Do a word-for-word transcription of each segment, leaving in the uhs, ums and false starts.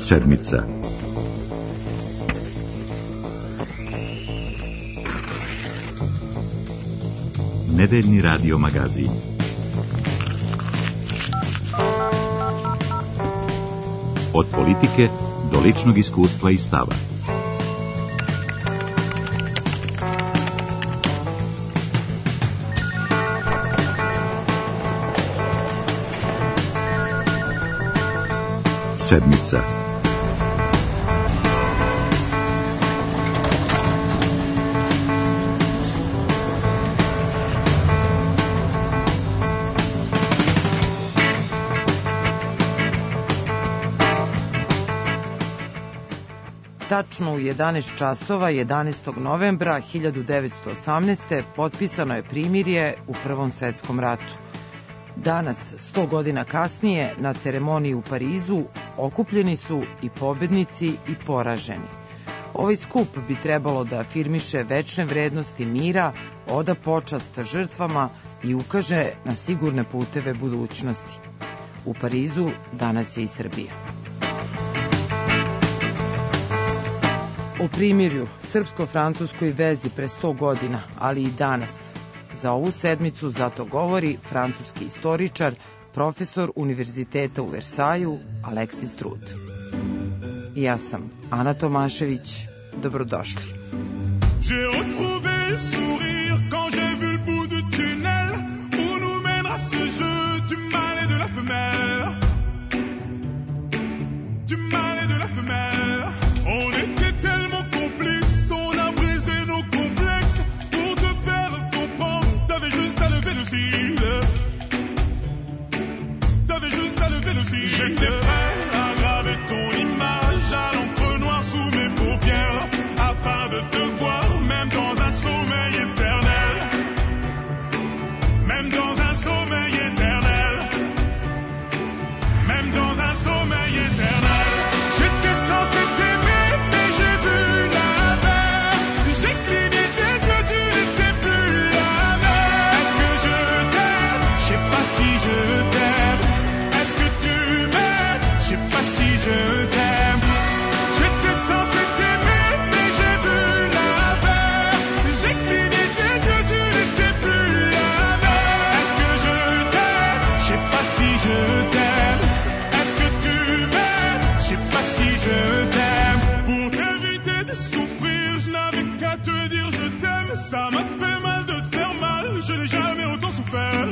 Sedmica. Nedeljni radio magazin. Od politike do ličnog iskustva i stava. Sedmica. Tačno u jedanaest časova jedanaestog novembra hiljadu devetsto osamnaeste. potpisano je primirje u Prvom svetskom ratu. Danas, sto godina kasnije, na ceremoniji u Parizu okupljeni su i pobednici i poraženi. Ovaj skup bi trebalo da afirmiše večne vrednosti mira, oda počast žrtvama i ukaže na sigurne puteve budućnosti. U Parizu danas je i Srbija. O primirju, srpsko-francuskoj vezi pre sto godina, ali i danas. Za ovu sedmicu zato govori francuski istoričar, profesor Univerziteta u Versaju, Aleksis Trud. Ja sam Ana Tomašević, dobrodošli. J'ai retrouvé le sourire quand j'ai vu le bout du tunnel où nous mènera ce jeu du mal et de la femelle. Du mal et de la femelle. On était tellement complices, on a brisé nos complexes pour te faire comprendre. T'avais juste à lever le cil. T'avais juste à lever le cil. J'étais prêt à graver ton image à l'encre noire sous mes paupières afin de te voir même dans un sommeil éternel. Même dans un sommeil éternel. Même dans un sommeil éternel. J'étais censé t'aimer, mais j'ai vu la mer. J'ai cligné tes yeux, tu n'étais plus la même. Est-ce que je t'aime? Je sais pas si je t'aime. Est-ce que tu m'aimes? Je sais pas si je t'aime. J'étais censé t'aimer, mais j'ai vu la mer. J'ai cligné tes yeux, tu n'étais plus la même. Est-ce que je t'aime? Je sais pas si je t'aime. Est-ce que tu m'aimes? Je sais pas si je t'aime. Pour t'éviter de souffrir, je n'avais qu'à te dire je t'aime. Ça m'a fait mal de te faire mal. Je n'ai jamais autant souffert.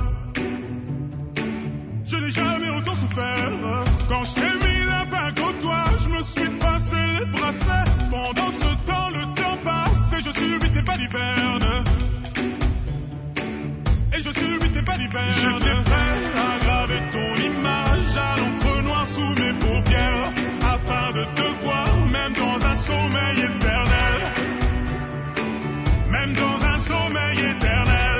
Je n'ai jamais autant souffert. Quand je t'ai mis la bague au doigt, je me suis passé les bracelets. Pendant ce temps, le temps passe et je subis tes balivernes. Et je subis tes balivernes. J'étais prêt à graver ton image à l'encre noire sous mes paupières afin de te voir même dans un sommeil éternel. Même dans un sommeil éternel.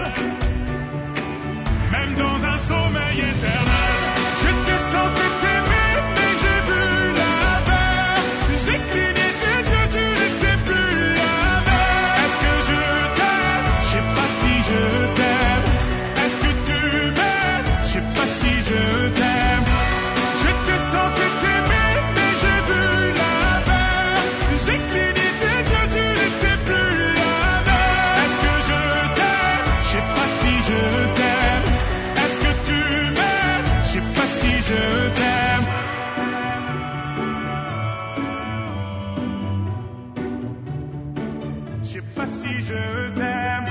Même dans un sommeil éternel. J'étais censé t'aimer, mais j'ai vu la mer. J'ai cligné tes yeux, tu n'étais plus la même. Est-ce que je t'aime? Je sais pas si je t'aime. Est-ce que tu m'aimes? Je sais pas si je t'aime. J'étais censé t'aimer, mais j'ai vu la mer. J'ai cligné tes yeux, tu n'étais plus la même. Est-ce que je t'aime? Je sais pas si je t'aime. Est-ce que tu m'aimes? Je sais pas si je t'aime. Je sais pas si je t'aime.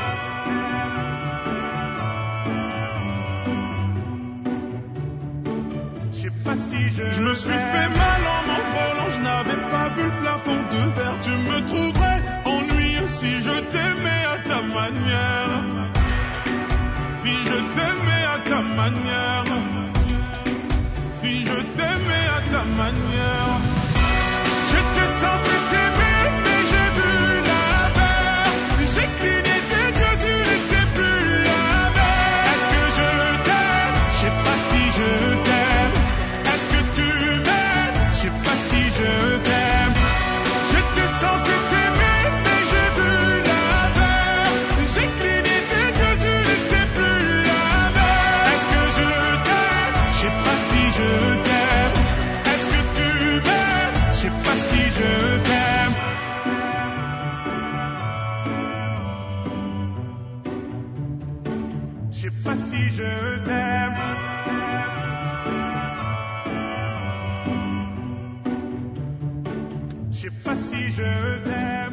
Je sais pas si je Je me suis fait mal en m'envolant, je n'avais pas vu le plafond de verre. Tu me trouverais ennuyeux si je t'aimais à ta manière. Si je t'aimais à ta manière. Si je t'aimais à ta manière. J'étais censé t'aimer, mais j'ai vu la mer. J'ai cligné tes yeux, tu n'étais plus la même. Est-ce que je t'aime? Je sais pas si je t'aime. Est-ce que tu m'aimes? Je sais pas si je t'aime. J'étais censé t'aimer, mais j'ai vu la mer. J'ai cligné tes yeux, tu n'étais plus la même. Est-ce que je t'aime? Je sais pas si je t'aime. Est-ce que tu m'aimes? pas si je t'aime.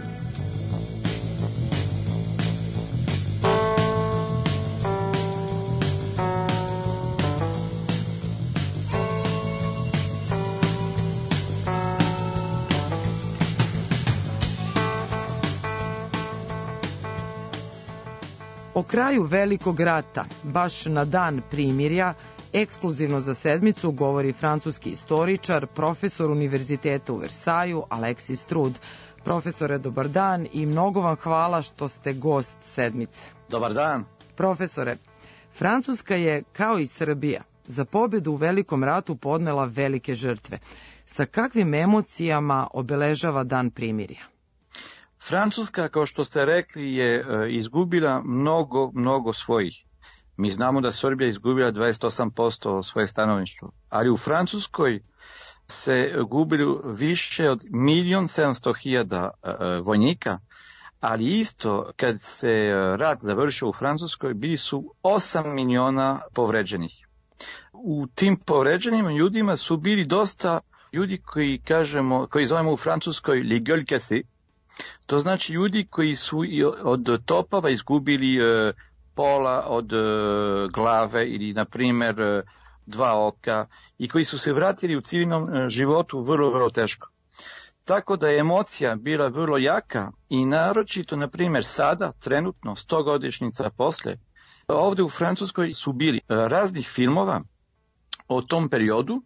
O kraju Velikog rata, baš na dan primirja, ekskluzivno za sedmicu govori francuski istoričar, profesor Univerziteta u Versaju, Aleksis Trud. Profesore, dobar dan i mnogo vam hvala što ste gost sedmice. Dobar dan. Profesore, Francuska je, kao i Srbija, za pobjedu u Velikom ratu podnela velike žrtve. Sa kakvim emocijama obeležava dan primirja? Francuska, kao što ste rekli, je izgubila mnogo, mnogo svojih. Mi znamo da Srbija izgubila dvadeset osam posto svoje stanovništvo, ali u Francuskoj se gubili više od milion sedamsto hiljada vojnika, ali isto kad se rat završio u Francuskoj bili su osam miliona povređenih. U tim povređenim ljudima su bili dosta ljudi koji kažemo, koji zovemo u Francuskoj les gueules cassées. To znači ljudi koji su od topava izgubili e, pola od e, glave ili, na primjer, e, dva oka i koji su se vratili u civilnom e, životu vrlo, vrlo teško. Tako da je emocija bila vrlo jaka i naročito, na primjer, sada, trenutno, stogodišnjica posle, ovdje u Francuskoj su bili e, raznih filmova o tom periodu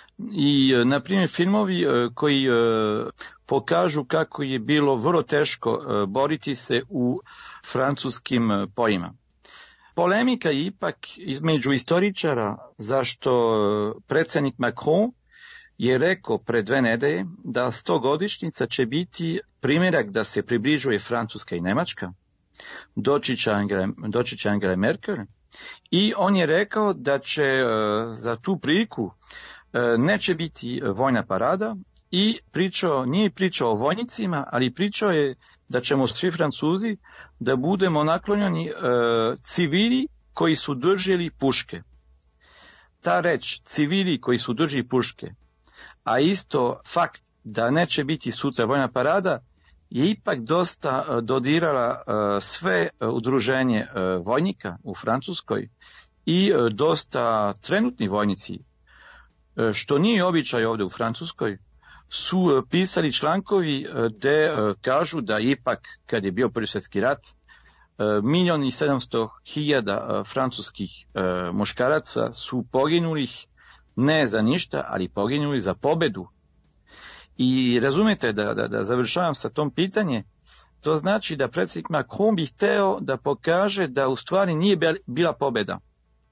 i, e, na primjer, filmovi e, koji e, pokažu kako je bilo vrlo teško e, boriti se u francuskim e, pojima. Polemika je ipak između istoričara zašto e, predsjednik Macron je rekao pre dve nedelje da stogodišnjica će biti primjerak da se približuje Francuska i Nemačka, doći će Angela, doći će Angela Merkel, i on je rekao da će e, za tu priliku e, neće biti vojna parada i pričao, nije pričao o vojnicima, ali pričao je da ćemo svi Francuzi da budemo naklonjeni e, civili koji su držali puške. Ta reč civili koji su držali puške, a isto fakt da neće biti sutra vojna parada, je ipak dosta dodirala sve udruženje vojnika u Francuskoj i dosta trenutni vojnici, što nije običaj ovdje u Francuskoj, su pisali člankovi gde kažu da ipak, kad je bio Prvi svjetski rat, milion i sedamsto hiljada francuskih muškaraca su poginulih ne za ništa, ali poginuli za pobedu. I razumete da, da, da završavam sa tom pitanje, to znači da predsjednik Macron bi hteo da pokaže da u stvari nije bila pobeda.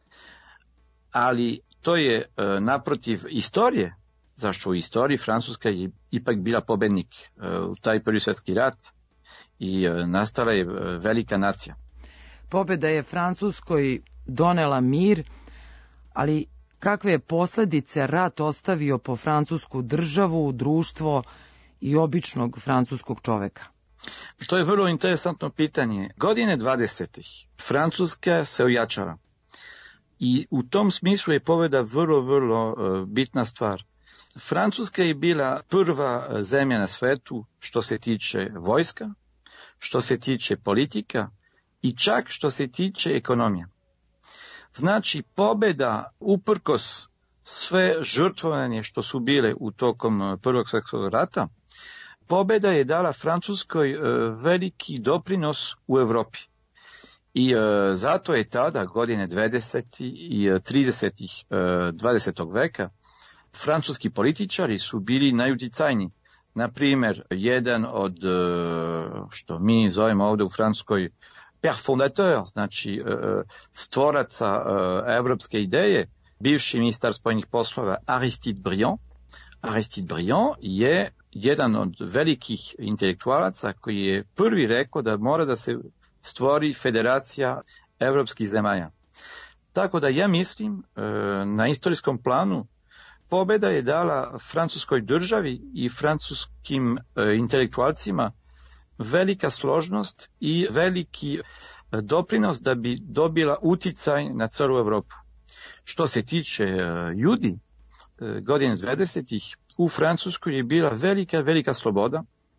Ali to je e, naprotiv istorije, zašto u istoriji Francuska je ipak bila pobednik e, u taj Prvi svjetski rat i e, nastala je velika nacija. Pobeda je Francuskoj donela mir, ali kakve je posljedice rat ostavio po francusku državu, društvo i običnog francuskog čoveka? To je vrlo interesantno pitanje. Godine dvadesetih Francuska se ojačala i u tom smislu je pobjeda vrlo, vrlo uh, bitna stvar. Francuska je bila prva zemlja na svetu što se tiče vojska, što se tiče politika i čak što se tiče ekonomije. Znači, pobjeda, uprkos sve žrtvovanje što su bile u tokom Prvog svjetskog rata, pobjeda je dala Francuskoj e, veliki doprinos u Europi. I e, zato je tada, godine dvadesetih i tridesetih e, dvadesetog veka, francuski političari su bili najuticajniji. Na primjer, jedan od, e, što mi zovemo ovdje u Francuskoj, père fondateur, znači stvoraca evropske ideje, bivši ministar spoljnih poslova Aristide Briand. Aristide Briand je jedan od velikih intelektualaca koji je prvi rekao da mora da se stvori federacija evropskih zemalja. Tako da ja mislim, na istorijskom planu, pobjeda je dala francuskoj državi i francuskim intelektualcima velika složnost i veliki doprinos da bi dobila uticaj na celu Evropu. Što se tiče ljudi, godine dvadesetih u Francuskoj je bila velika, velika sloboda.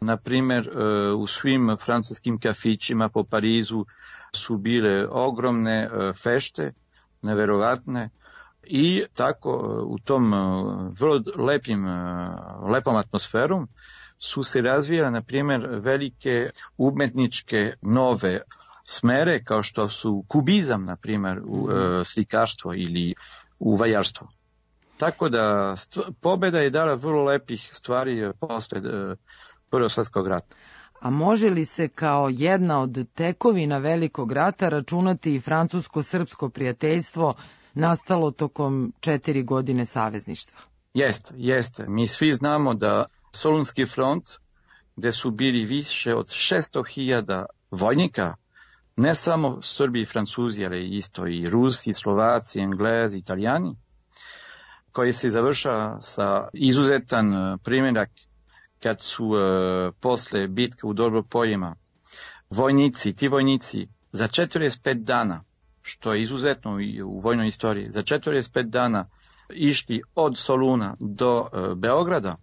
Na primjer, u svim francuskim kafićima po Parizu su bile ogromne fešte, neverovatne, i tako u tom vrlo lepim, lepom atmosferom su se razvijale, na primjer, velike umetničke nove smere, kao što su kubizam, na primjer, u slikarstvo ili u vajarstvo. Tako da pobjeda je dala vrlo lepih stvari posle Prvog svjetskog rata. A može li se kao jedna od tekovina Velikog rata računati i francusko-srpsko prijateljstvo nastalo tokom četiri godine savezništva? Jeste, jeste. Mi svi znamo da Solunski front, gde su bili više od šesto hiljada vojnika, ne samo Srbi i Francuzi, ali isto i Rusi, Slovaci, Englezi, Italijani, koji se završava sa izuzetan primjerak kad su uh, posle bitke u Dobropoljima vojnici, ti vojnici za četrdeset pet dana, što je izuzetno u vojnoj istoriji, za četrdeset pet dana išli od Soluna do uh, Beograda,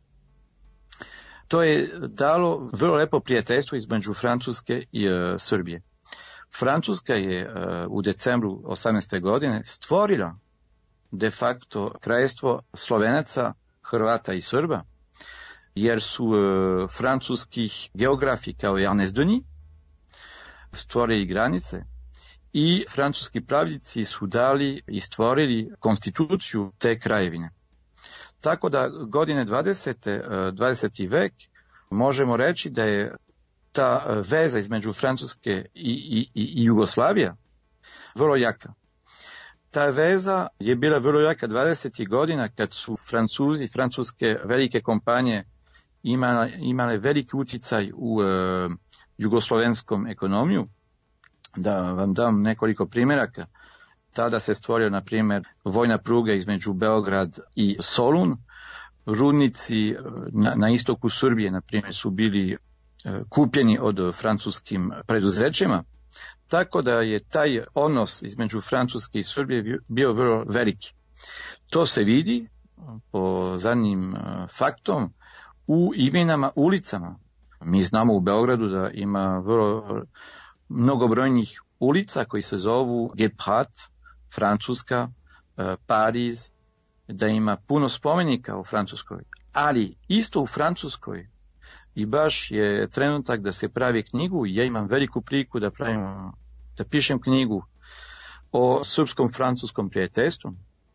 to je dalo vrlo lepo prijateljstvo između Francuske i uh, Srbije. Francuska je uh, u decembru osamnaeste godine stvorila de facto kraljevstvo Slovenaca, Hrvata i Srba, jer su uh, francuskih geografi kao Ernest Denis stvorili granice i francuski pravljici su dali i stvorili konstituciju te kraljevine. Tako da godine dvadesete. dvadeseti vek možemo reći da je ta veza između Francuske i, i, i Jugoslavija vrlo jaka. Ta veza je bila vrlo jaka dvadesetih godina kad su Francuzi, francuske velike kompanije imale, imale veliki utjecaj u e, jugoslovenskom ekonomiju. Da vam dam nekoliko primjeraka. Tada se stvorio, na primjer, vojna pruga između Beograd i Solun. Rudnici na, na istoku Srbije, na primjer, su bili e, kupljeni od francuskim preduzećima. Tako da je taj odnos između Francuske i Srbije bio vrlo veliki. To se vidi po zadnjim faktom u imenama ulicama. Mi znamo u Beogradu da ima vrlo mnogobrojnih ulica koji se zovu Gebhardt, Francuska, Pariz, da ima puno spomenika u Francuskoj. Ali isto u Francuskoj i baš je trenutak da se pravi knjigu. Ja imam veliku priliku da pravim, da pišem knjigu o srpskom-francuskom prijateljstvu.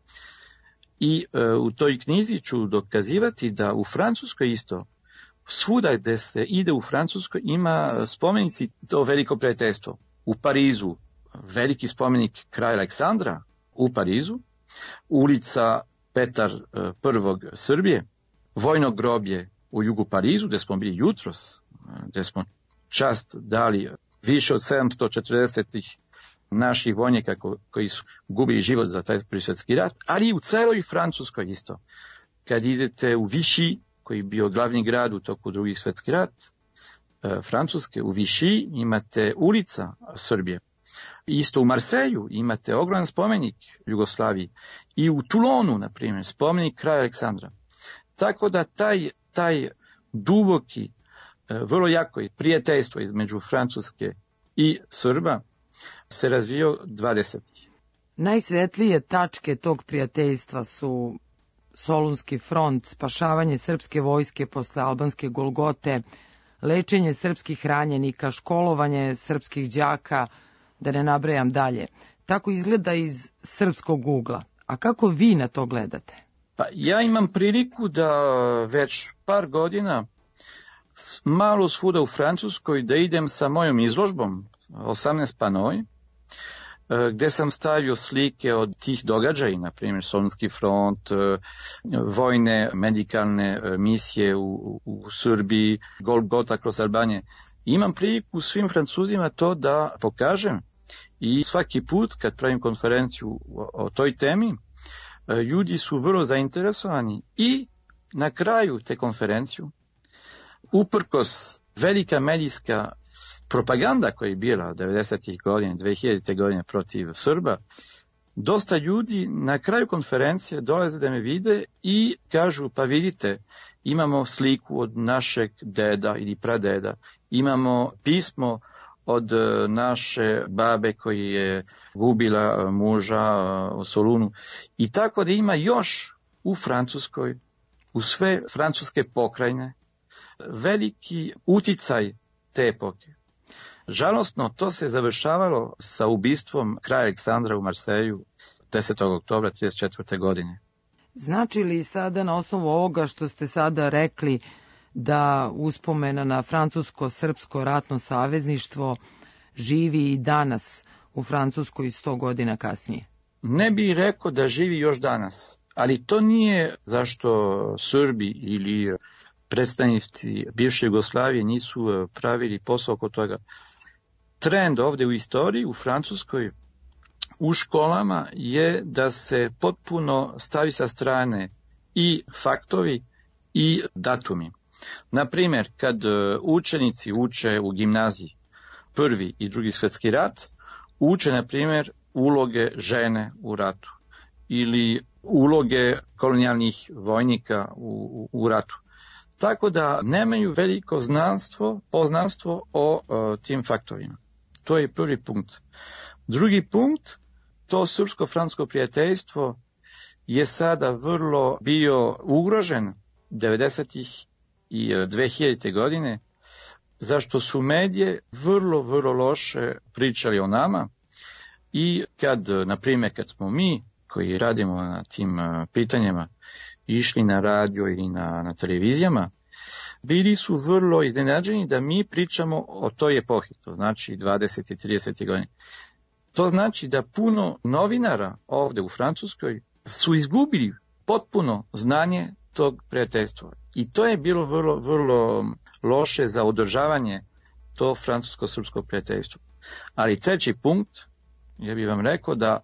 I e, u toj knjizi ću dokazivati da u Francuskoj isto, svuda gde se ide u Francuskoj ima spomenici to veliko prijateljstvo. U Parizu veliki spomenik kralja Aleksandra u Parizu, ulica Petar prvog Srbije, vojno groblje u jugu Parizu, gde smo bili jutros, gde smo čast dali više od sedamsto četrdeset naših vojnika koji su gubili život za taj prvi svjetski rat, ali i u celoj Francuskoj isto. Kad idete u Vichy, koji je bio glavni grad u toku drugi svjetski rat Francuske, u Vichy imate ulica Srbije. Isto u Marseju imate ogroman spomenik Jugoslaviji i u Toulonu, na primjer, spomenik kralja Aleksandra. Tako da taj, taj duboki, vrlo jako prijateljstvo između Francuske i Srba se razvio dvadesetih. Najsvetlije tačke tog prijateljstva su Solunski front, spašavanje srpske vojske posle albanske Golgote, lečenje srpskih ranjenika, školovanje srpskih đaka, da ne nabrajam dalje. Tako izgleda iz srpskog ugla. A kako vi na to gledate? Pa ja imam priliku da već par godina malo svuda u Francuskoj da idem sa mojom izložbom, osamnaest panoj, gde sam stavio slike od tih događaja, na primjer Solunski front, vojne medikalne misije u, u Srbiji, Golgota kroz Albanije. Imam priliku svim Francuzima to da pokažem i svaki put kad pravim konferenciju o, o toj temi, ljudi su vrlo zainteresovani i na kraju te konferenciju, uprkos velika medijska propaganda koja je bila devedesetih godina, dvehiljadite godine protiv Srba, dosta ljudi na kraju konferencije dolaze da me vide i kažu, pa vidite, imamo sliku od našeg deda ili pradeda, imamo pismo od naše babe koji je gubila muža u Solunu. I tako da ima još u Francuskoj, u sve francuske pokrajine, veliki uticaj te epoke. Žalosno, to se završavalo sa ubistvom kralja Aleksandra u Marseju desetog oktobra trideset četvrte. godine. Znači li sada na osnovu ovoga što ste sada rekli da uspomena na francusko-srpsko ratno savezništvo živi i danas u Francuskoj sto godina kasnije? Ne bih rekao da živi još danas, ali to nije zašto Srbi ili predstavnici bivše Jugoslavije nisu pravili posao oko toga. Trend ovdje u istoriji, u Francuskoj, u školama je da se potpuno stavi sa strane i faktovi i datumi. Na primjer, kad učenici uče u gimnaziji prvi i drugi svjetski rat, uče, na primjer, uloge žene u ratu ili uloge kolonijalnih vojnika u, u, u ratu. Tako da nemaju veliko znanstvo, poznanstvo o, o tim faktorima. To je prvi punkt. Drugi punkt, to srpsko-francusko prijateljstvo je sada vrlo bio ugrožen devedesetih i dve hiljadite. godine, zašto su medije vrlo, vrlo loše pričali o nama i kad, na primjer, kad smo mi, koji radimo na tim pitanjima, išli na radio ili na, na televizijama, bili su vrlo iznenađeni da mi pričamo o toj epohi, to znači dvadesete i tridesete. godine. To znači da puno novinara ovdje u Francuskoj su izgubili potpuno znanje tog prijateljstva. I to je bilo vrlo, vrlo loše za održavanje to francusko-srpsko prijateljstvo. Ali treći punkt, ja bih vam rekao da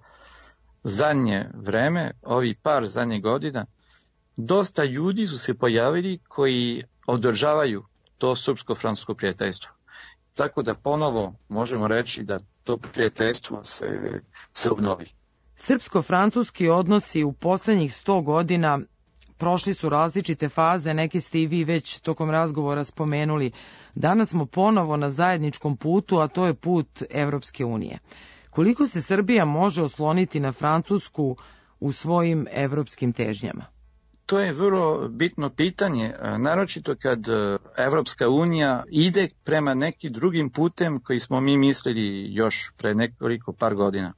zadnje vreme, ovi par zadnjih godina, dosta ljudi su se pojavili koji održavaju to srpsko-francusko prijateljstvo. Tako da ponovo možemo reći da to prijateljstvo se, se obnovi. Srpsko-francuski odnosi u posljednjih sto godina prošli su različite faze, neke ste i vi već tokom razgovora spomenuli. Danas smo ponovo na zajedničkom putu, a to je put Evropske unije. Koliko se Srbija može osloniti na Francusku u svojim evropskim težnjama? To je vrlo bitno pitanje, naročito kad Evropska unija ide prema nekim drugim putem koji smo mi mislili još pre nekoliko par godina.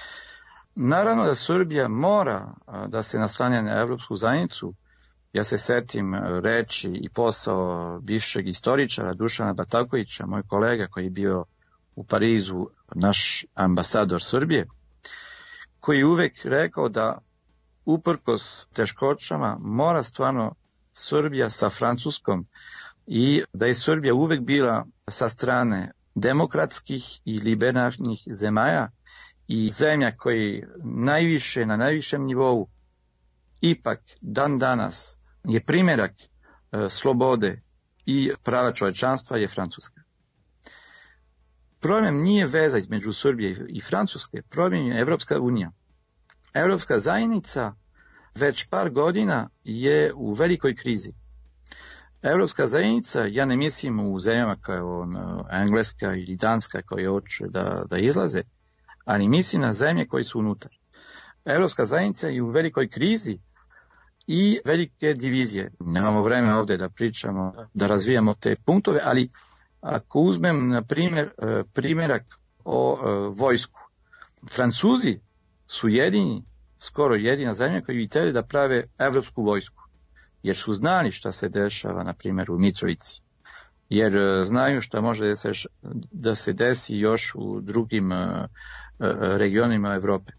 Naravno da Srbija mora da se naslanja na Evropsku zajednicu. Ja se setim reči i posao bivšeg istoričara Dušana Batakovića, moj kolega koji je bio u Parizu naš ambasador Srbije, koji je uvek rekao da uprkos teškoćama mora stvarno Srbija sa Francuskom i da je Srbija uvek bila sa strane demokratskih i liberalnih zemalja i zemlja koji najviše, na najvišem nivou ipak dan danas je primjerak e, slobode i prava čovječanstva je Francuska. Problem nije veza između Srbije i Francuske, problem je Evropska unija. Evropska zajednica već par godina je u velikoj krizi. Evropska zajednica, ja ne mislim u zemljama kao Engleska ili Danska koje hoće da, da izlaze, ali mislim na zemlje koje su unutar. Evropska zajednica je u velikoj krizi i velike divizije. Nemamo vreme ovdje da pričamo, da razvijamo te punktove, ali ako uzmem na primjer primjerak o vojsku. Francuzi su jedini, skoro jedina zemlja koji bi htjeli da prave evropsku vojsku, jer su znali šta se dešava, na primjer, u Mitrovici, jer znaju šta može da se, da se desi još u drugim uh, regionima Evrope.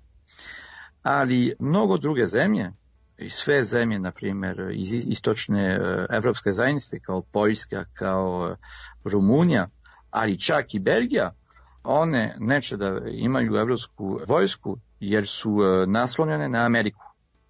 Ali mnogo druge zemlje, i sve zemlje, na primjer, iz istočne uh, evropske zajednice, kao Poljska, kao uh, Rumunija, ali čak i Belgija, one neće da imaju evropsku vojsku, jer su uh, naslonjene na Ameriku.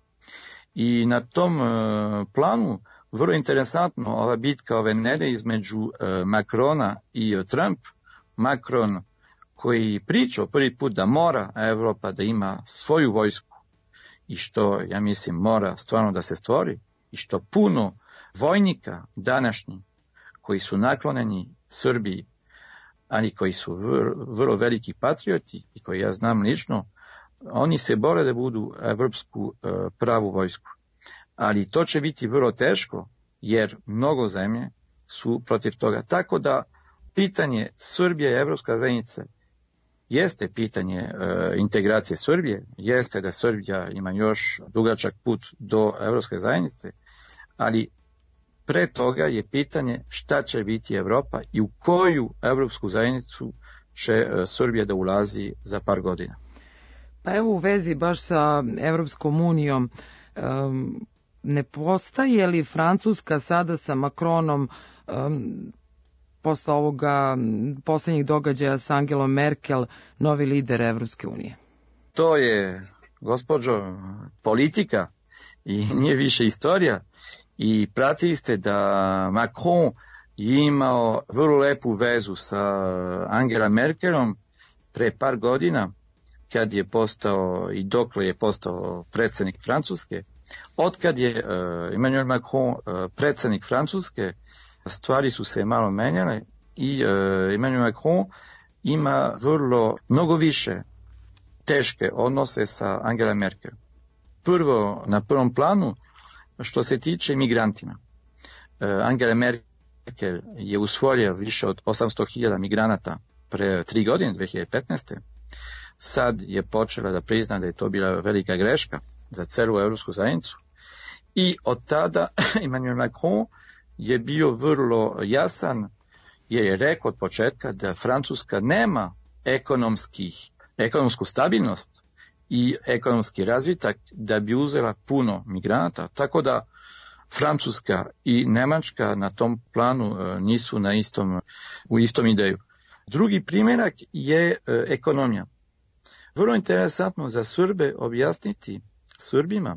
I na tom uh, planu vrlo interesantno ova bitka ove nedelje između uh, Macrona i uh, Trump. Macron koji pričao prvi put da mora Evropa da ima svoju vojsku i što, ja mislim, mora stvarno da se stvori i što puno vojnika današnji koji su naklonjeni Srbiji, ali koji su vrlo, vrlo veliki patrioti i koji ja znam lično, oni se bore da budu evropsku e, pravu vojsku. Ali to će biti vrlo teško, jer mnogo zemlje su protiv toga. Tako da pitanje Srbije i Evropska zajednica jeste pitanje e, integracije Srbije, jeste da Srbija ima još dugačak put do Evropske zajednice, ali pre toga je pitanje šta će biti Evropa i u koju Evropsku zajednicu će e, Srbija da ulazi za par godina. Pa evo u vezi baš sa Evropskom unijom, um, ne postaje li Francuska sada sa Macronom um, posle ovoga poslednjih događaja sa Angelom Merkel novi lider Evropske unije? To je, gospođo, politika i nije više istorija. I pratili ste da Macron je imao vrlo lepu vezu sa Angela Merkelom pre par godina, kad je postao i dokle je postao predsjednik Francuske. Otkad je uh, Emmanuel Macron uh, predsjednik Francuske, stvari su se malo menjale i uh, Emmanuel Macron ima vrlo mnogo više teške odnose sa Angela Merkel. Prvo, na prvom planu, što se tiče migrantima. Uh, Angela Merkel je usvojila više od osamsto hiljada migranata pre tri godine, dve hiljade petnaeste. Sad je počela da prizna da je to bila velika greška za celu Evropsku zajednicu. I od tada Emmanuel Macron je bio vrlo jasan, jer je rekao od početka da Francuska nema ekonomskih, ekonomsku stabilnost i ekonomski razvitak da bi uzela puno migranata. Tako da Francuska i Nemačka na tom planu nisu na istom, u istom ideju. Drugi primjerak je ekonomija. Vrlo interesantno za Srbe objasniti Srbima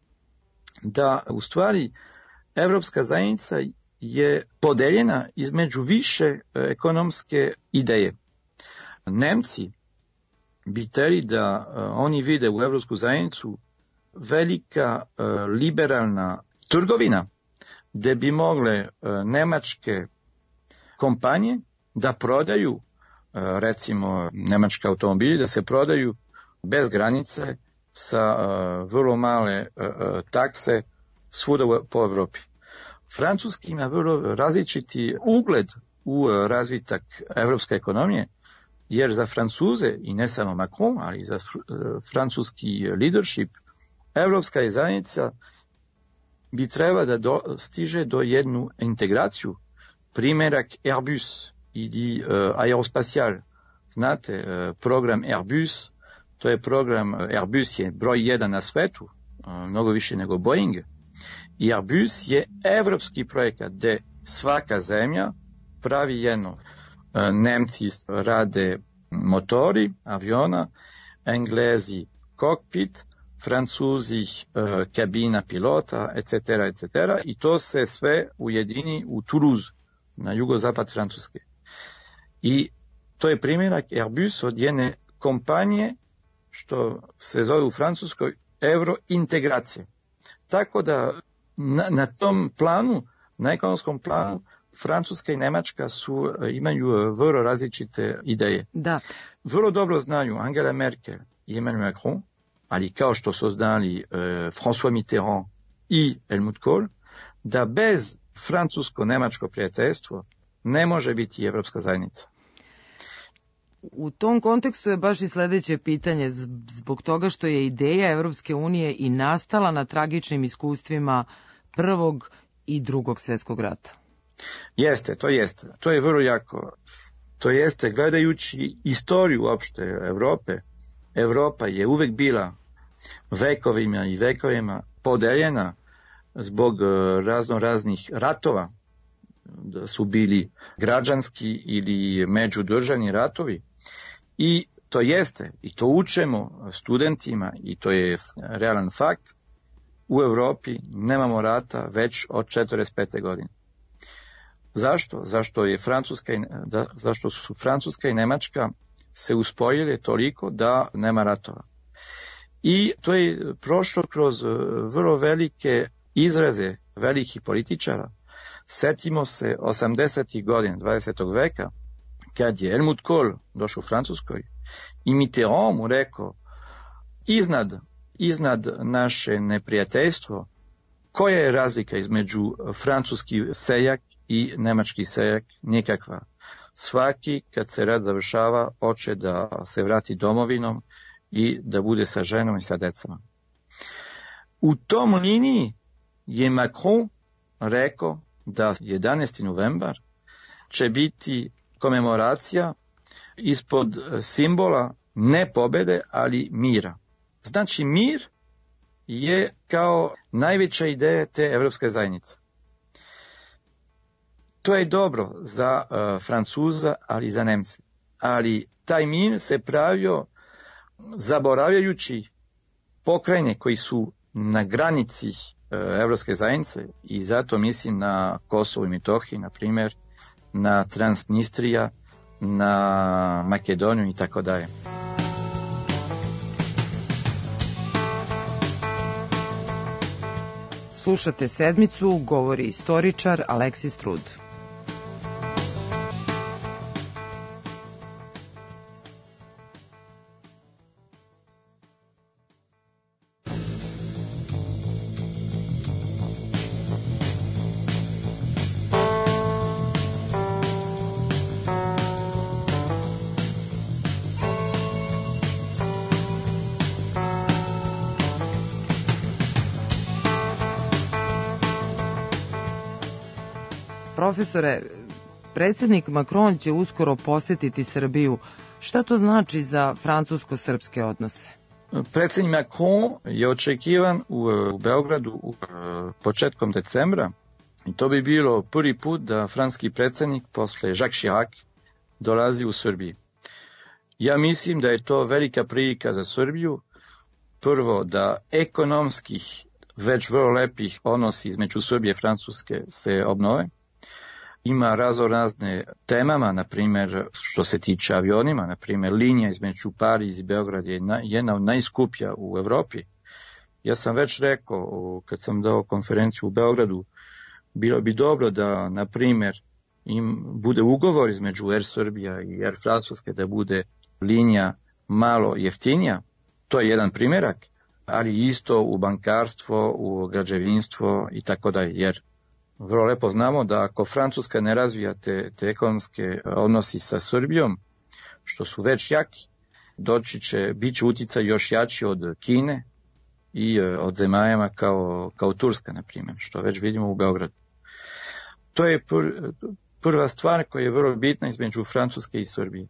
da u stvari Evropska zajednica je podeljena između više ekonomske ideje. Nemci bi hteli da oni vide u Evropsku zajednicu velika liberalna trgovina gde bi mogle nemačke kompanije da prodaju recimo nemački automobili da se prodaju bez granice sa uh, vrlo male uh, takse svuda po Evropi. Francuski ima vrlo različiti ugled u uh, razvitak evropske ekonomije, jer za Francuze, i ne samo Macron, ali za uh, francuski leadership, Evropska zajednica bi treba da do, stiže do jednu integraciju. Primjerak Airbus ili uh, aerospatial. Znate, uh, program Airbus, to je program, uh, Airbus je broj jedan na svetu, uh, mnogo više nego Boeing. I Airbus je evropski projekat gde svaka zemlja pravi jedno. Uh, Nemci rade motori aviona, Englezi kokpit, Francuzi uh, kabina pilota, et cetera, et cetera. I to se sve ujedini u Toulouse, na jugozapad Francuske. I to je primjerak Airbus od jedne kompanije što se zove u Francuskoj eurointegracije. Tako da na, na tom planu, na ekonomskom planu, Francuska i Nemačka su, imaju vrlo različite ideje. Da. Vrlo dobro znaju Angela Merkel i Emmanuel Macron, ali kao što su znali uh, François Mitterrand i Helmut Kohl, da bez francusko-nemačko prijateljstvo ne može biti Evropska zajednica. U tom kontekstu je baš i sledeće pitanje, zbog toga što je ideja Evropske unije i nastala na tragičnim iskustvima Prvog i Drugog svjetskog rata. Jeste, to jeste. To je vrlo jako. To jeste, gledajući istoriju uopšte Evrope, Evropa je uvek bila vekovima i vekovima podeljena zbog razno raznih ratova, da su bili građanski ili međudržavni ratovi. I to jeste, i to učemo studentima, i to je realan fakt, u Evropi nemamo rata već od četrdeset pete godine. Zašto? Zašto je Francuska i, da, zašto su Francuska i Nemačka se uspojile toliko da nema ratova. I to je prošlo kroz vrlo velike izraze, velikih političara. Setimo se osamdesetih godina dvadesetog veka, kad je Helmut Kohl došao u Francuskoj i Mitterrand mu rekao, iznad, iznad naše neprijateljstvo, koja je razlika između francuski seljak i nemački seljak? Nikakva. Svaki, kad se rat završava, hoće da se vrati domovinom i da bude sa ženom i sa decama. U tom liniji je Macron rekao da jedanaesti novembar će biti komemoracija ispod simbola ne pobjede, ali mira. Znači, mir je kao najveća ideja te evropske zajednice. To je dobro za uh, Francuza, ali i za Nemce. Ali taj mir se pravio zaboravljajući pokrajine koji su na granici uh, evropske zajednice, i zato mislim na Kosovo i Metohiju, na primjer, na Transnistrija, na Makedoniju i tako dalje. Slušate Sedmicu, govori istoričar Aleksis Trud. Profesore, predsjednik Macron će uskoro posjetiti Srbiju. Šta to znači za francusko-srpske odnose? Predsjednik Macron je očekivan u, u Beogradu u, početkom decembra i to bi bilo prvi put da francuski predsjednik posle Jacques Chirac dolazi u Srbiju. Ja mislim da je to velika prilika za Srbiju. Prvo, da ekonomskih već vrlo lepih odnosi između Srbije i Francuske se obnove. Ima razno razne temama, na primjer što se tiče avionima, na primjer linija između Pariz i Beograd je jedna od najskuplja u Evropi. Ja sam već rekao, kad sam dao konferenciju u Beogradu, bilo bi dobro da, na primjer, im bude ugovor između Air Srbija i Air Francuske da bude linija malo jeftinija. To je jedan primjerak, ali isto u bankarstvo, u građevinstvo i tako dalje, jer vrlo lepo znamo da ako Francuska ne razvija te, te ekonomske odnosi sa Srbijom, što su već jaki, doći će, bit će utjecaj još jači od Kine i od zemalja kao, kao Turska, na primjer, što već vidimo u Beogradu. To je pr, prva stvar koja je vrlo bitna između Francuske i Srbije.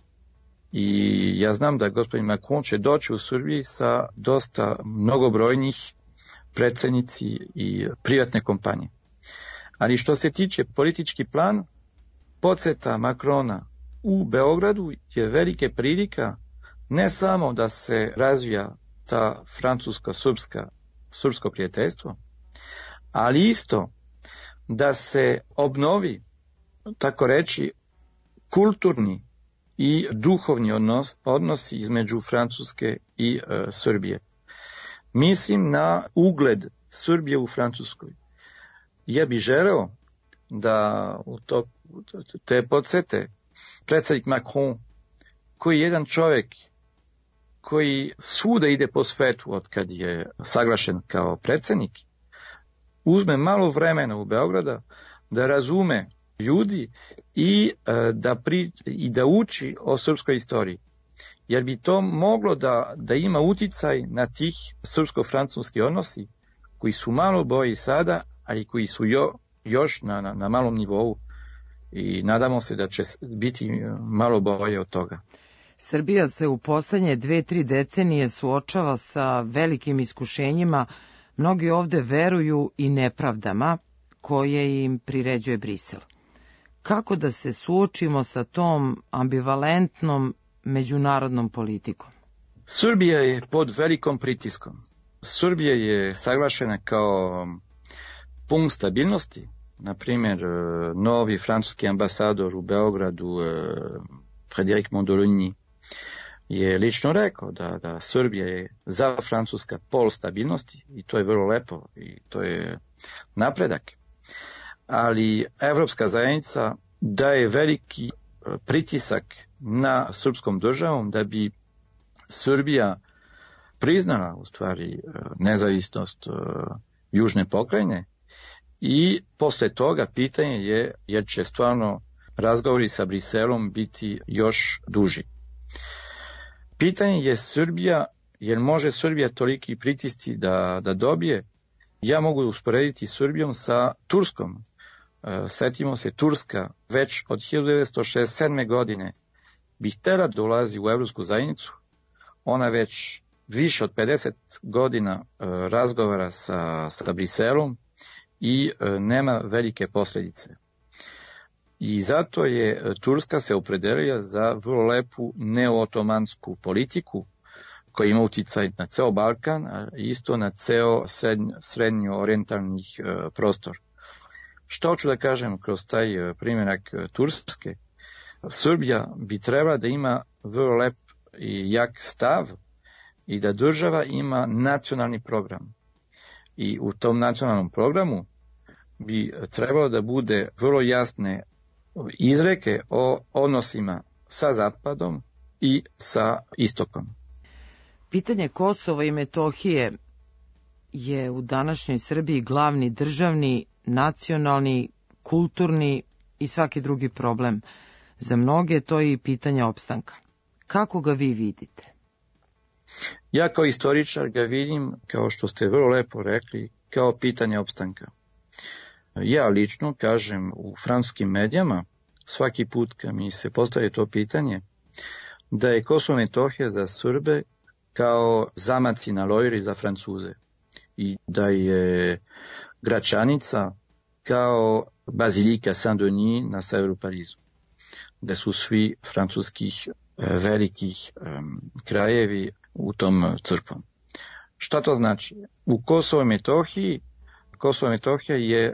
I ja znam da gospodin Macron će doći u Srbiji sa dosta mnogobrojnih predsjednici i privatne kompanije. Ali što se tiče politički plan, posjeta Macrona u Beogradu je velike prilika ne samo da se razvija ta francusko-srpska srpsko prijateljstvo, ali isto da se obnovi, tako reći, kulturni i duhovni odnos, odnosi između Francuske i e, Srbije. Mislim na ugled Srbije u Francuskoj. Ja bih želeo da u to, te podsjete predsjednik Macron, koji je jedan čovjek koji svuda ide po svetu od kad je saglašen kao predsjednik, uzme malo vremena u Beograda da razume ljudi i da, pri, i da uči o srpskoj istoriji. Jer bi to moglo da, da ima utjecaj na tih srpsko-francuski odnosi koji su malo bolji sada, ali koji su jo, još na, na, na malom nivou i nadamo se da će biti malo bolje od toga. Srbija se u poslednje dve, tri decenije suočava sa velikim iskušenjima. Mnogi ovde veruju i nepravdama koje im priređuje Brisel. Kako da se suočimo sa tom ambivalentnom međunarodnom politikom? Srbija je pod velikom pritiskom. Srbija je saglašena kao punkt stabilnosti. Na primjer, novi francuski ambasador u Beogradu, Frédéric Mondolini, je lično rekao da, da Srbija je za Francuska pol stabilnosti i to je vrlo lepo i to je napredak. Ali Evropska zajednica daje veliki pritisak na srpskom državom da bi Srbija priznala u stvari nezavisnost južne pokrajine i posle toga pitanje je jer će stvarno razgovori sa Briselom biti još duži. Pitanje je Srbija, jer može Srbija toliki pritisci da, da dobije. Ja mogu usporediti Srbijom sa Turskom. E, setimo se, Turska već od hiljadu devetsto šezdeset sedme. godine bi htjela da dolazi u Evropsku zajednicu. Ona već više od pedeset godina e, razgovara sa, sa Briselom i e, nema velike posljedice. I zato je Turska se opredelila za vrlo lepu neootomansku politiku koja ima uticaj na ceo Balkan, a isto na ceo srednj, srednjo-orientalni e, prostor. Što hoću da kažem kroz taj primjerak Turske? Srbija bi trebala da ima vrlo lep i jak stav i da država ima nacionalni program. I u tom nacionalnom programu bi trebalo da bude vrlo jasne izreke o odnosima sa Zapadom i sa Istokom. Pitanje Kosova i Metohije je u današnjoj Srbiji glavni državni, nacionalni, kulturni i svaki drugi problem. Za mnoge to je i pitanje opstanka. Kako ga vi vidite? Ja kao istoričar ga vidim, kao što ste vrlo lepo rekli, kao pitanje opstanka. Ja lično kažem u francuskim medijama, svaki put kad mi se postavi to pitanje, da je Kosovo i Metohija za Srbe kao zamaci na lojri za Francuze i da je Gračanica kao bazilika Saint-Denis na severu Parizu, gde su svi francuskih velikih um, krajevi u tom crkvom. Šta to znači? U Kosovo i Metohiji, Kosovo i Metohija je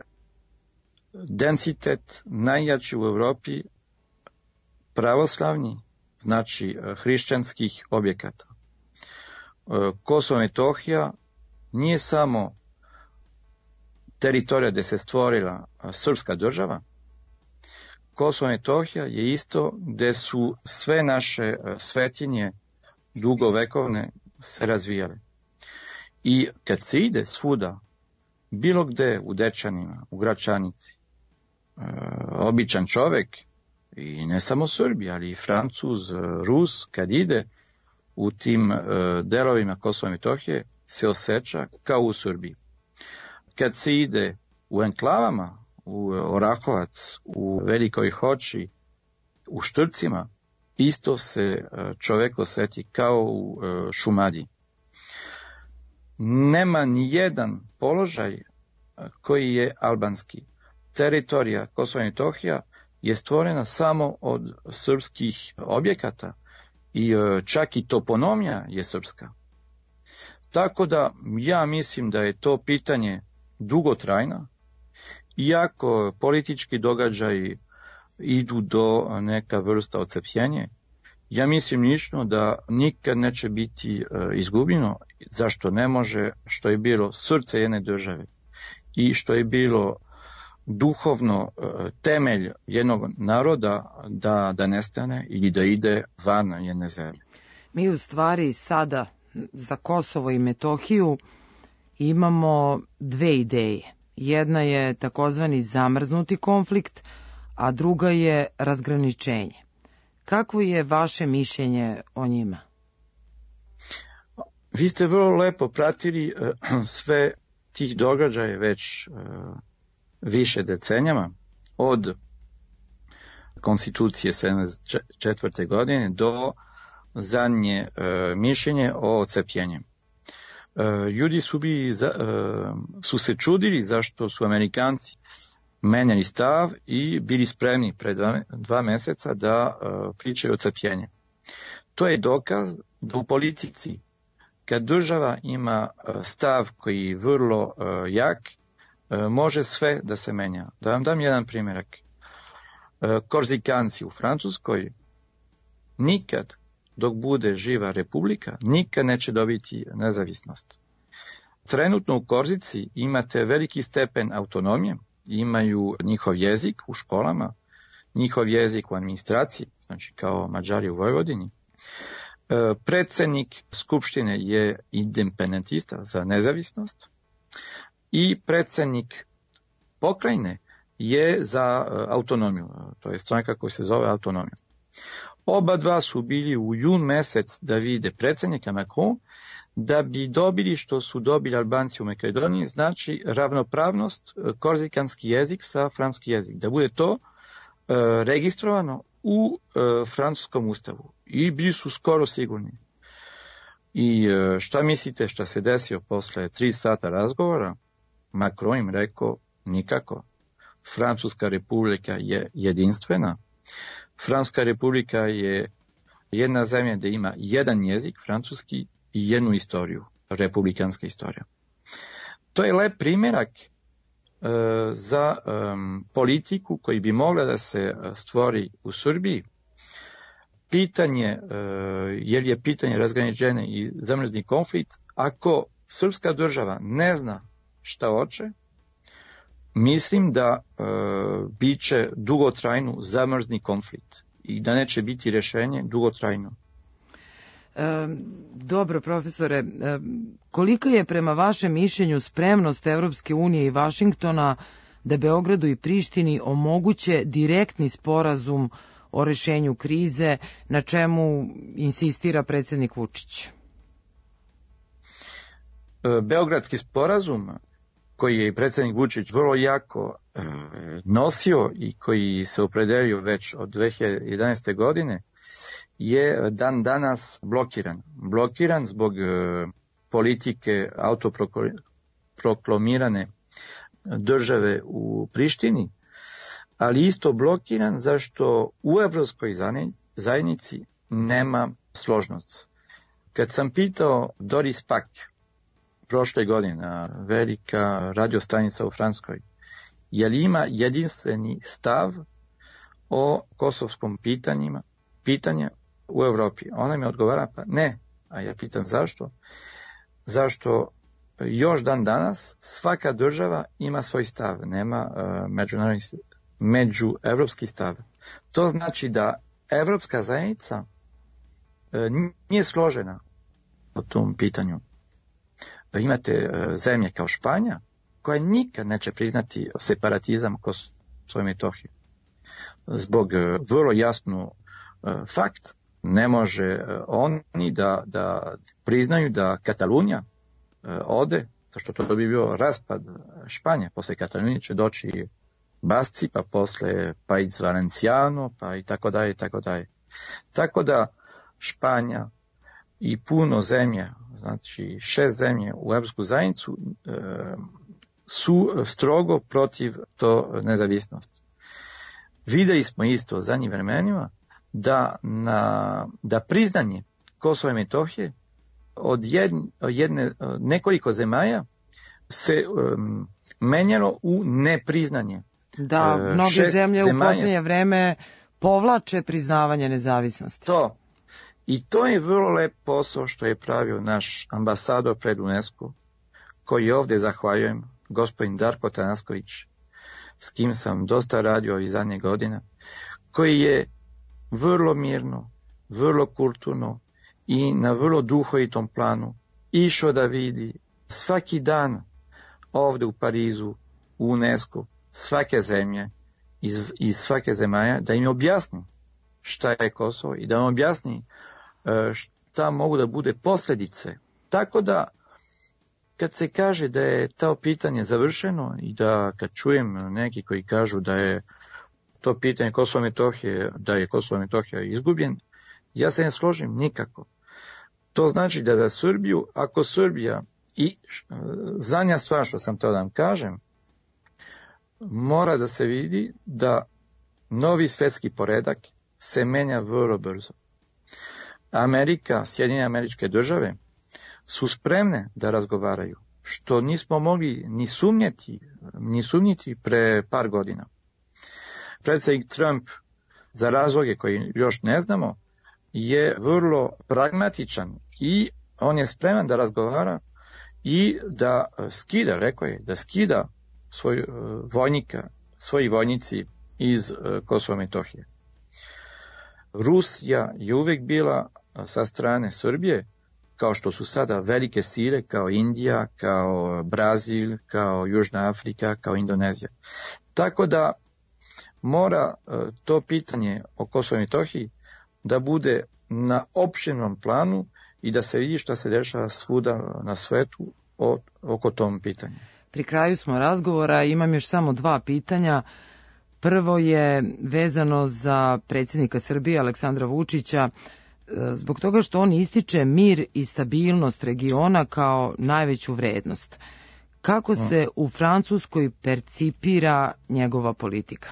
densitet najjači u Evropi pravoslavni, znači hrišćanskih objekata. Kosovo i Metohija nije samo teritorija gde se stvorila srpska država. Kosovo i Metohija je isto gde su sve naše svetinje dugovekovne se razvijale. I kad se ide svuda, bilo gde u Dečanima, u Gračanici, e, običan čovek, i ne samo Srbi, ali i Francuz, Rus, kad ide u tim e, delovima Kosova i Metohije, se osjeća kao u Srbiji. Kad se ide u enklavama, u Orahovac, u Velikoj Hoči, u Štrpcima, isto se čovek osjeti kao u Šumadiji. Nema ni jedan položaj koji je albanski. Teritorija Kosova i Metohija je stvorena samo od srpskih objekata i čak i toponomija je srpska. Tako da ja mislim da je to pitanje dugotrajno, iako politički događaji idu do neka vrsta odcepljenja, ja mislim lično da nikad neće biti izgubljeno, zašto ne može, što je bilo srce jedne države i što je bilo duhovno temelj jednog naroda da, da nestane ili da ide van jedne zemlje. Mi u stvari sada za Kosovo i Metohiju imamo dve ideje. Jedna je takozvani zamrznuti konflikt, a druga je razgraničenje. Kakvo je vaše mišljenje o njima? Vi ste vrlo lepo pratili uh, sve tih događaja već uh, više decenijama, od konstitucije sedamdeset četvrte godine do zadnje uh, mišljenje o odcepljenju. Uh, ljudi su, bi za, uh, su se čudili zašto su Amerikanci menjali stav i bili spremni pred dva, dva meseca da uh, pričaju o odcepljenju. To je dokaz da u politici, kad država ima uh, stav koji je vrlo uh, jak, uh, može sve da se menja. Da vam dam jedan primjerak. Uh, Korzikanci u Francuskoj nikad, dok bude živa republika, nikad neće dobiti nezavisnost. Trenutno u Korzici imate veliki stepen autonomije imaju njihov jezik u školama, njihov jezik u administraciji, znači kao Mađari u Vojvodini. Predsjednik Skupštine je independentista za nezavisnost i predsjednik pokrajine je za autonomiju, to je stranka koja se zove autonomija. Oba dva su bili u jun mesec da vide predsjednika Macron, da bi dobili što su dobili Albanci u Makedoniji, znači ravnopravnost korzikanski jezik sa francuski jezik, da bude to e, registrovano u e, francuskom ustavu. I bili su skoro sigurni. I e, šta mislite šta se desio posle tri sata razgovora? Macron im rekao nikako. Francuska republika je jedinstvena. Francuska republika je jedna zemlja gdje ima jedan jezik, francuski, i jednu istoriju, republikanska istorija. To je lep primjerak e, za e, politiku koji bi mogla da se stvori u Srbiji. Pitanje, e, jer je pitanje razgraničenja i zamrzni konflikt, ako srpska država ne zna šta hoće, mislim da e, bit će dugotrajnu zamrzni konflikt i da neće biti rješenje dugotrajno. E, dobro, profesore, e, kolika je prema vašem mišljenju spremnost Evropske unije i Vašingtona da Beogradu i Prištini omoguće direktni sporazum o rešenju krize, na čemu insistira predsjednik Vučić? E, Beogradski sporazum koji je predsjednik Vučić vrlo jako e, nosio i koji se opredelio već od dve hiljade jedanaeste. godine, je dan danas blokiran. Blokiran zbog e, politike autoproklamirane države u Prištini, ali isto blokiran zašto u Evropskoj zajednici nema složnost. Kad sam pitao Doris Pack, prošle godine, velika radiostanica u Francuskoj, je li ima jedinstveni stav o kosovskom pitanjima, pitanja u Europi? Ona mi odgovara, pa ne. A ja pitam zašto? Zašto još dan danas svaka država ima svoj stav, nema uh, međunarodni, međuevropski stav. To znači da Evropska zajednica uh, nije složena o tom pitanju. Imate uh, zemlje kao Španija, koja nikad neće priznati separatizam Kosova i Metohije. Zbog uh, vrlo jasnu uh, fakt, ne može uh, oni da, da priznaju da Katalunija uh, ode, zašto to bi bio raspad Španije. Posle Katalunije će doći Basci, pa posle País Valenciano, pa i tako dalje, i tako dalje. Tako da Španija i puno zemlje, znači šest zemlje u Evropsku zajednicu, e, su strogo protiv to nezavisnosti. Videli smo isto u zadnjim vremenima da, na, da priznanje Kosova i Metohije od jedne, jedne, nekoliko zemalja se um, menjalo u nepriznanje. Da, e, mnoge zemlje zemalja, u posljednje vreme povlače priznavanje nezavisnosti. To. I to je vrlo lep posao što je pravio naš ambasador pred UNESCO, koji ovdje zahvaljujem, gospodin Darko Tanasković, s kim sam dosta radio ovih zadnjih godina, koji je vrlo mirno, vrlo kulturno i na vrlo duhovitom planu išao da vidi svaki dan ovdje u Parizu, u UNESCO, svake zemlje, iz, iz svake zemalja, da im objasni šta je Kosovo i da im objasni šta mogu da bude posljedice. Tako da, kad se kaže da je to pitanje završeno i da kad čujem neki koji kažu da je to pitanje Kosova i Metohije, da je Kosova i Metohija izgubljen, ja se ne složim nikako. To znači da za Srbiju, ako Srbija, i zadnja stvar što sam to da vam kažem, mora da se vidi da novi svjetski poredak se menja vrlo brzo. Amerika, Sjedinjene Američke Države su spremne da razgovaraju, što nismo mogli ni sumnjeti, ni sumnjeti pre par godina. Predsjednik Trump, za razloge koji još ne znamo, je vrlo pragmatičan i on je spreman da razgovara i da skida, rekao je, da skida svoj vojnika, svoji vojnici iz Kosova i Metohije. Rusija je uvijek bila sa strane Srbije, kao što su sada velike sile kao Indija, kao Brazil, kao Južna Afrika, kao Indonezija. Tako da mora to pitanje o Kosovu i Metohiji da bude na opširnom planu i da se vidi šta se dešava svuda na svetu oko tom pitanja. Pri kraju smo razgovora, imam još samo dva pitanja. Prvo je vezano za predsjednika Srbije Aleksandra Vučića, zbog toga što on ističe mir i stabilnost regiona kao najveću vrednost. Kako se u Francuskoj percipira njegova politika?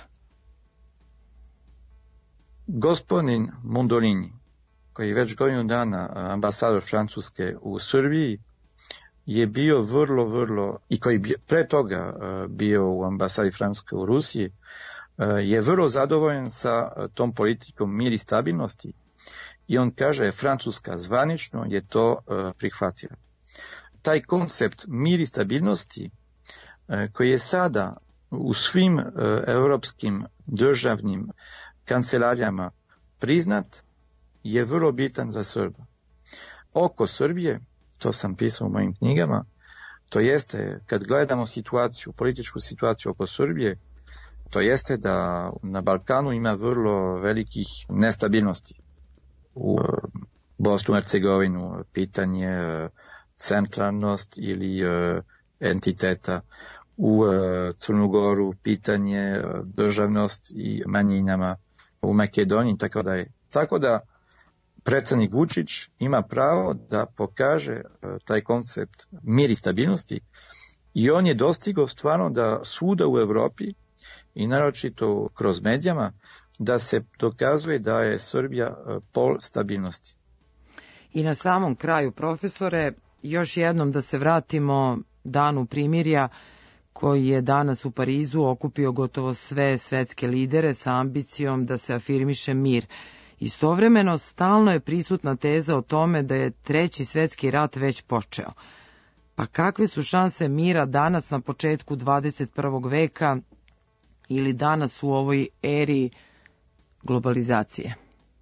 Gospodin Mondolini, koji je već godinu dana ambasador Francuske u Srbiji, je bio vrlo, vrlo, i koji je pre toga bio u ambasadi Francuske u Rusiji, je vrlo zadovoljan sa tom politikom mir i stabilnosti. I on kaže, Francuska zvanično je to prihvatila. Taj koncept mir i stabilnosti, koji je sada u svim europskim državnim kancelarijama priznat, je vrlo bitan za Srba. Oko Srbije, to sam pisao u mojim knjigama, to jeste, kad gledamo situaciju, političku situaciju oko Srbije, to jeste da na Balkanu ima vrlo velikih nestabilnosti. U Bosnu i Hercegovinu pitanje centralnost ili entiteta, u Crnu Goru pitanje državnost i manjinama, u Makedoniji, tako da je. Tako da predsjednik Vučić ima pravo da pokaže taj koncept mir i stabilnosti i on je dostigao stvarno da svuda u Evropi i naročito kroz medijama da se dokazuje da je Srbija pol stabilnosti. I na samom kraju, profesore, još jednom da se vratimo danu primirja koji je danas u Parizu okupio gotovo sve svetske lidere sa ambicijom da se afirmiše mir. Istovremeno, stalno je prisutna teza o tome da je treći svetski rat već počeo. Pa kakve su šanse mira danas na početku dvadeset prvog veka ili danas u ovoj eri globalizacije?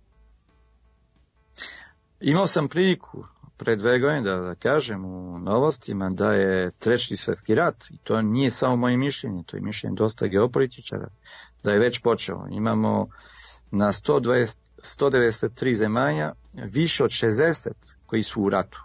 Imao sam priliku pred dve godine da, da kažem u novostima da je treći svjetski rat, i to nije samo moje mišljenje, to je mišljenje dosta geopolitičara, da je već počeo. Imamo na sto dvadeset, sto devedeset tri zemalja više od šezdeset koji su u ratu.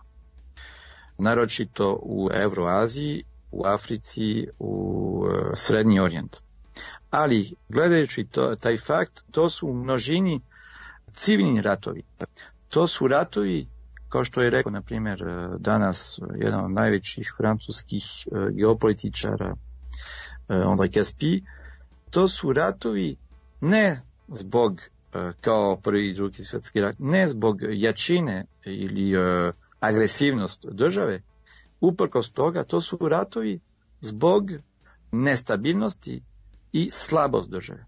Naročito u Evroaziji, u Africi, u Srednji Orijent. Ali gledajući to, taj fakt, to su u množini civilni ratovi. To su ratovi, kao što je rekao, na primjer, danas jedan od najvećih francuskih geopolitičara, André Caspi, to su ratovi ne zbog, kao prvi i drugi svjetski rat, ne zbog jačine ili agresivnost države, uprkos toga, to su ratovi zbog nestabilnosti i slabost države.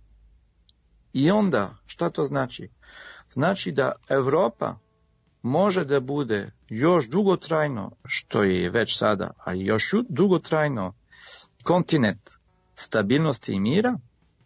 I onda, šta to znači? Znači da Europa može da bude još dugotrajno, što je već sada, a još dugotrajno kontinent stabilnosti i mira,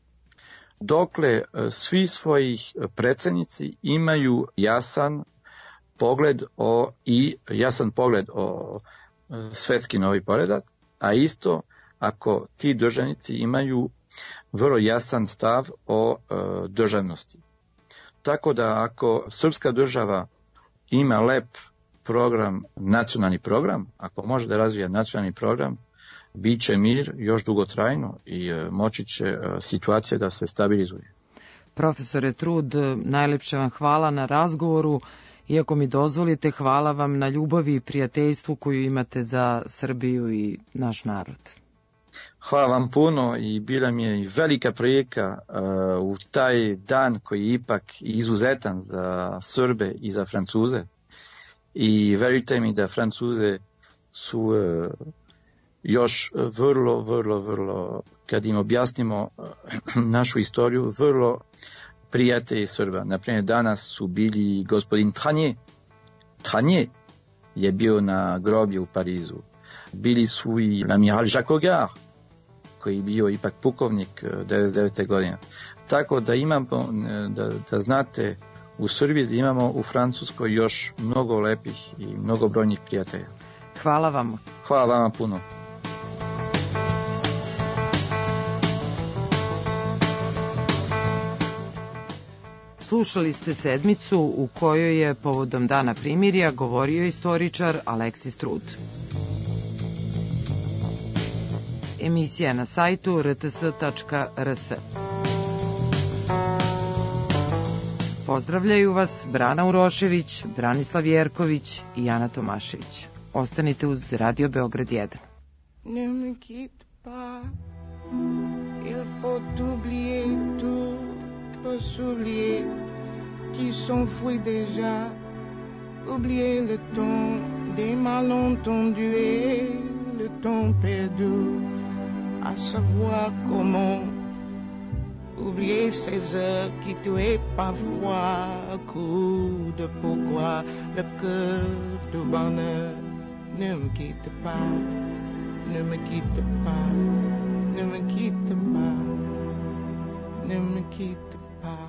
dokle svi svojih predsjednici imaju jasan pogled o, i jasan pogled o svetski novi poredak, a isto ako ti državnici imaju vrlo jasan stav o e, državnosti. Tako da ako srpska država ima lep program, nacionalni program, ako može da razvija nacionalni program, bit će mir još dugotrajno i e, moći će e, situacija da se stabilizuje. Profesore Trud, najlepše vam hvala na razgovoru. Iako mi dozvolite, hvala vam na ljubavi i prijateljstvu koju imate za Srbiju i naš narod. Hvala vam puno i bila mi je velika prilika uh, u taj dan koji je ipak izuzetan za Srbe i za Francuze. I verujte mi da Francuze su uh, još vrlo, vrlo, vrlo, kad im objasnimo uh, našu istoriju, vrlo prijatelji Srba. Naprimjer, danas su bili gospodin Tranier. Tranier je bio na groblju u Parizu. Bili su i l'amiral Jacques Hogar, koji je bio ipak pukovnik devedeset devete godine. Tako da imamo, da, da znate, u Srbiji imamo u Francuskoj još mnogo lepih i mnogo brojnih prijatelja. Hvala vam. Hvala vama puno. Slušali ste sedmicu u kojoj je povodom Dana primirja govorio istoričar Aleksis Trut. Emisija je na sajtu r t s tačka r s. Pozdravljaju vas Brana Urošević, Branislav Jerković i Jana Tomašević. Ostanite uz Radio Beograd jedan. Ne me quitte pas, il faut oublier tout, peut s'oublier qui s'enfuit déjà, oublier le temps des malentendus et le temps perdu, à savoir comment oublier ces heures qui tuaient parfois, coup de pourquoi le cœur du bonheur. Ne me quitte pas, ne me quitte pas, ne me quitte pas, ne me quitte pas.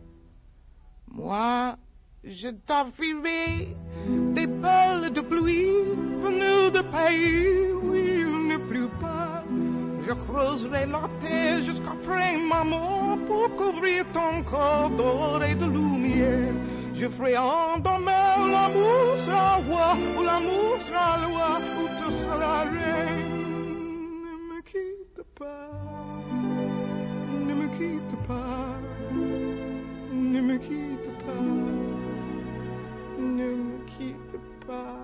Moi, je t'offrirai des perles de pluie venues de pays où il ne pleut pas. Je creuserai la terre jusqu'après ma mort pour couvrir ton corps d'or et de lumière. Je ferai en demeure l'amour sera roi, ou l'amour sera loi, ou tu seras reine. Ne me quitte pas, ne me quitte pas, ne me quitte pas, ne me quitte pas.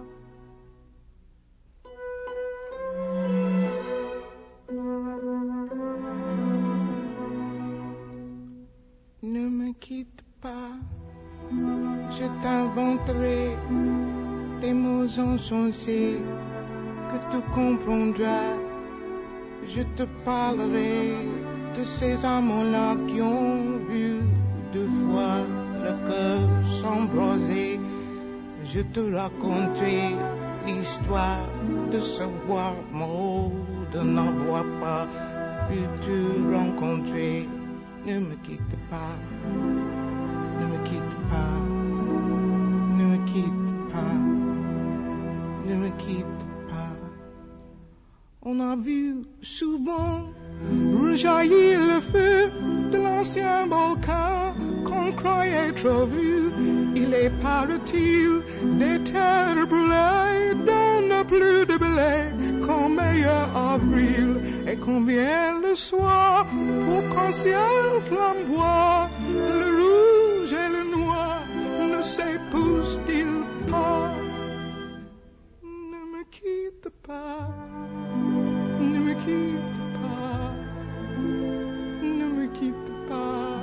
Ne me quitte pas, je t'inventerai des mots insensés que tu comprendras. Je te parlerai de ces amants-là qui ont vu deux fois le cœur s'embraser. Je te raconterai l'histoire de ce roi mort, de n'avoir pas pu te rencontrer. Ne me quitte pas, ne me quitte pas, ne me quitte pas, ne me quitte pas. On a vu souvent rejaillir le feu de l'ancien volcan qu'on croyait trop vu. Il est, paraît-il, des terres brûlées dont n'a plus de blé qu'en meilleur avril. Et combien le soir, pour qu'un ciel flamboie, le rouge et le noir ne s'épousent-ils pas? Ne me quitte pas, ne me quitte pas, ne me quitte pas,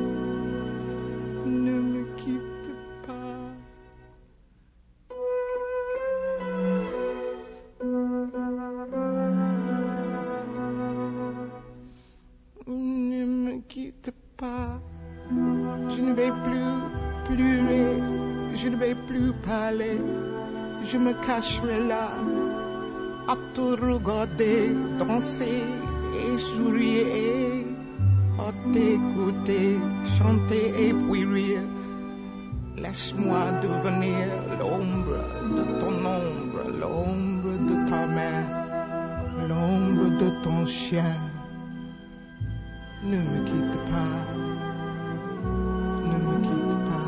ne me quitte pas. Ne me quitte pas, je ne vais plus pleurer, je ne vais plus parler, je me cacherai là à te regarder, danser et sourire, à t'écouter, chanter et puis rire. Laisse-moi devenir l'ombre de ton ombre, l'ombre de ta main, l'ombre de ton chien. Ne me quitte pas, ne me quitte pas.